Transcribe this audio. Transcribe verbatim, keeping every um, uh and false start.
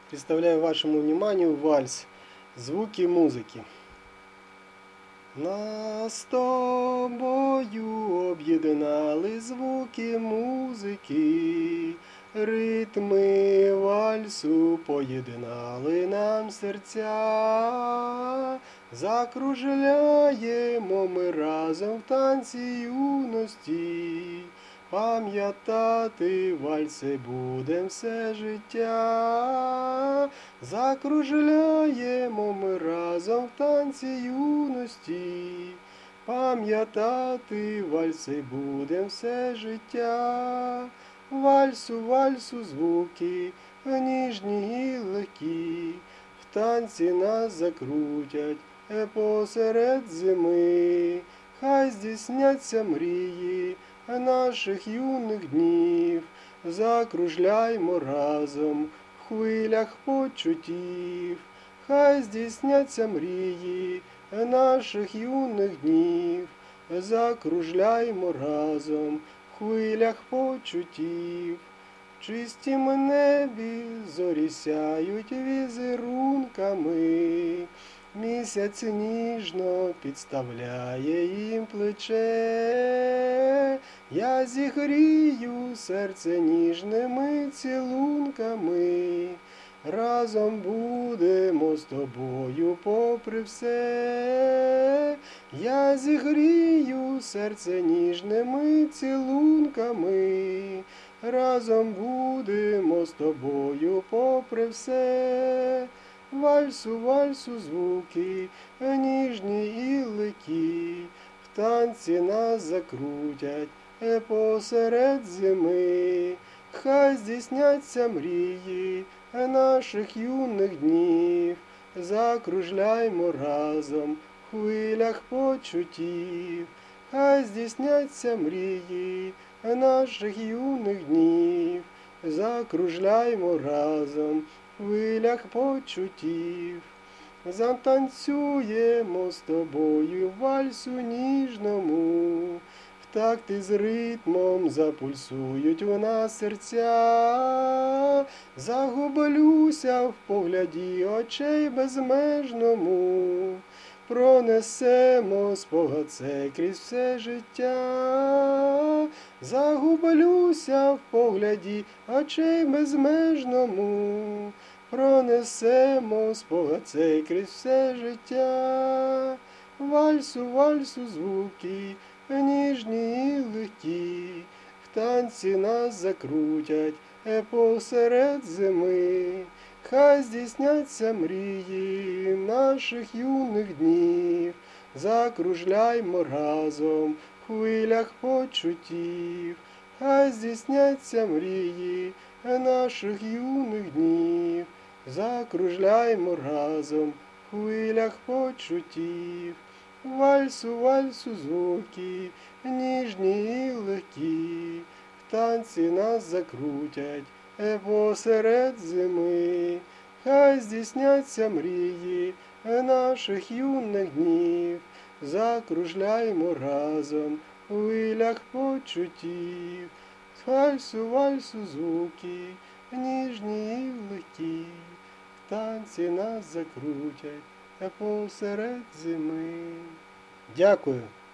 Представляю вашему вниманию вальс «Звуки музики». Нас з тобою об'єднали звуки музики, ритми вальсу поєднали нам серця, закружляємо ми разом в танці юності, пам'ятати вальси будем все життя, закружляємо ми разом в танці юності, пам'ятати вальси будем все життя. Вальсу, вальсу звуки, ніжні і легкі, в танці нас закрутять посеред зими, хай здійсняться мрії наших юних днів, закружляймо разом в хвилях почуттів, хай здійсняться мрії наших юних днів, закружляймо разом в хвилях почуттів. В чистім небі зорі сяють візерунками, місяць ніжно підставляє їм плече, я зігрію серце ніжними цілунками, разом будемо з тобою попри все, я зігрію серце ніжними цілунками, разом будемо з тобою попри все. Вальсу, вальсу звуки, ніжні і легкі, в танці нас закрутять посеред зими, хай здійсняться мрії наших юних днів, закружляймо разом в хвилях почуттів, хай здійсняться мрії наших юних днів, закружляймо разом в хвилях почуттів, затанцюємо з тобою вальсу ніжному, в такти з ритмом запульсують у нас серця, загублюся в погляді очей безмежному, пронесемо спогад цей крізь все життя, загублюся в погляді очей безмежному, пронесемо спогад цей крізь все життя. Вальсу, вальсу звуки, ніжні і легкі, в танці нас закрутять посеред зими, хай здійсняться мрії наших юних днів, закружляймо разом в хвилях почуттів, хай здійсняться мрії наших юних днів, закружляймо разом в хвилях почуттів. Вальсу, вальсу звуки, ніжні і легкі, в танці нас закрутять посеред зими, хай здійсняться мрії наших юних днів, закружляймо разом в хвилях почуттів. Вальсу, вальсу звуки, ніжні і легкі, в танці нас закрутять посеред зими. Дякую.